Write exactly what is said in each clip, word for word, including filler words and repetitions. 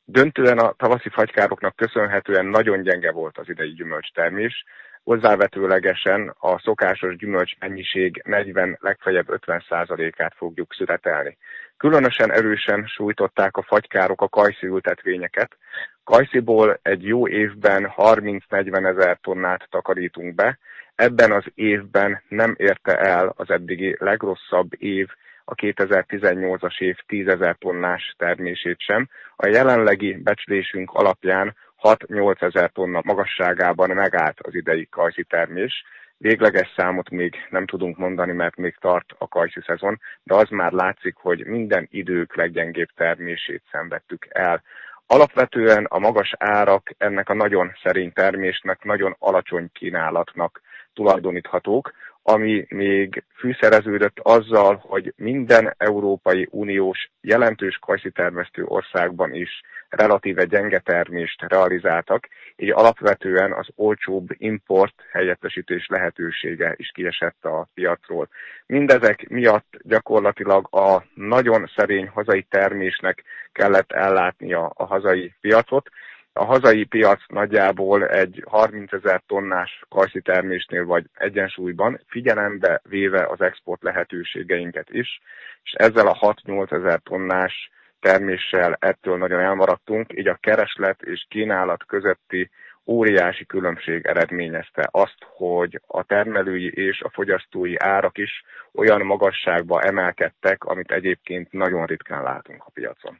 Döntően a tavaszi fagykároknak köszönhetően nagyon gyenge volt az idei gyümölcstermés, hozzávetőlegesen a szokásos gyümölcs mennyiség negyven, legfeljebb ötven százalékát fogjuk szüretelni. Különösen erősen sújtották a fagykárok a kajszi ültetvényeket. Kajsziból egy jó évben harminc-negyven ezer tonnát takarítunk be, ebben az évben nem érte el az eddigi legrosszabb év, a kétezer-tizennyolcas év tízezer tonnás termését sem. A jelenlegi becslésünk alapján hat-nyolc ezer tonna magasságában megállt az idei kajszi termés. Végleges számot még nem tudunk mondani, mert még tart a kajszi szezon, de az már látszik, hogy minden idők leggyengébb termését szenvedtük el. Alapvetően a magas árak ennek a nagyon szerény termésnek, nagyon alacsony kínálatnak tulajdoníthatók, ami még fűszereződött azzal, hogy minden Európai Uniós jelentős kajszi termesztő országban is relatíve gyenge termést realizáltak, így alapvetően az olcsóbb import helyettesítés lehetősége is kiesett a piacról. Mindezek miatt gyakorlatilag a nagyon szerény hazai termésnek kellett ellátnia a hazai piacot. A hazai piac nagyjából egy harminc ezer tonnás kajszi termésnél vagy egyensúlyban, figyelembe véve az export lehetőségeinket is, és ezzel a hat-nyolc ezer tonnás terméssel ettől nagyon elmaradtunk, így a kereslet és kínálat közötti óriási különbség eredményezte azt, hogy a termelői és a fogyasztói árak is olyan magasságba emelkedtek, amit egyébként nagyon ritkán látunk a piacon.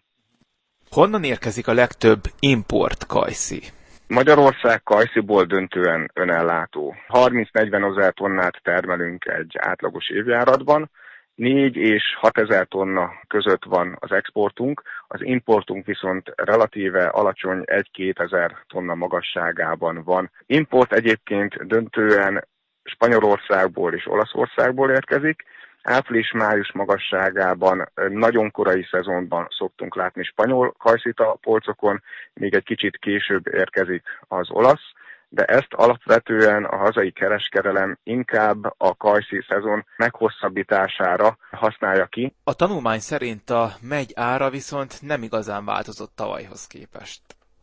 Honnan érkezik a legtöbb import kajszi? Magyarország kajsziból döntően önellátó. harminc-negyven ezer tonnát termelünk egy átlagos évjáratban, négy és hat ezer tonna között van az exportunk, az importunk viszont relatíve alacsony egy-két ezer tonna magasságában van. Import egyébként döntően Spanyolországból és Olaszországból érkezik. Április-május magasságában nagyon korai szezonban szoktunk látni spanyol kajszit a polcokon, még egy kicsit később érkezik az olasz, de ezt alapvetően a hazai kereskedelem inkább a kajszi szezon meghosszabbítására használja ki. A tanulmány szerint a megy ára viszont nem igazán változott tavalyhoz képest.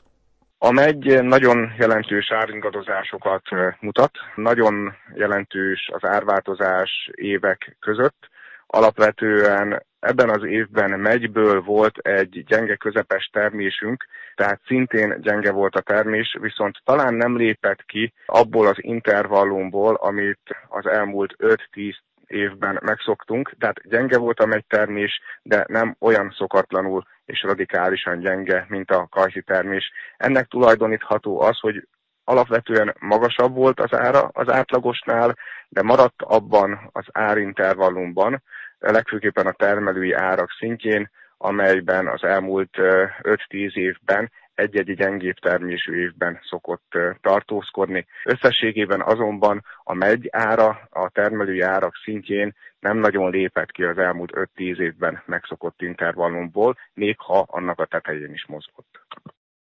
A megy nagyon jelentős áringadozásokat mutat, nagyon jelentős az árváltozás évek között. Alapvetően ebben az évben megyből volt egy gyenge közepes termésünk, tehát szintén gyenge volt a termés, viszont talán nem lépett ki abból az intervallumból, amit az elmúlt öt-tíz évben megszoktunk, tehát gyenge volt a megytermés, de nem olyan szokatlanul és radikálisan gyenge, mint a kajszi termés. Ennek tulajdonítható az, hogy alapvetően magasabb volt az ára az átlagosnál, de maradt abban az árintervallumban, legfőképpen a termelői árak szintjén, amelyben az elmúlt öt-tíz évben egy-egy gyengébb termésű évben szokott tartózkodni. Összességében azonban a megy ára a termelői árak szintjén nem nagyon lépett ki az elmúlt öt-tíz évben megszokott intervallumból, még ha annak a tetején is mozgott.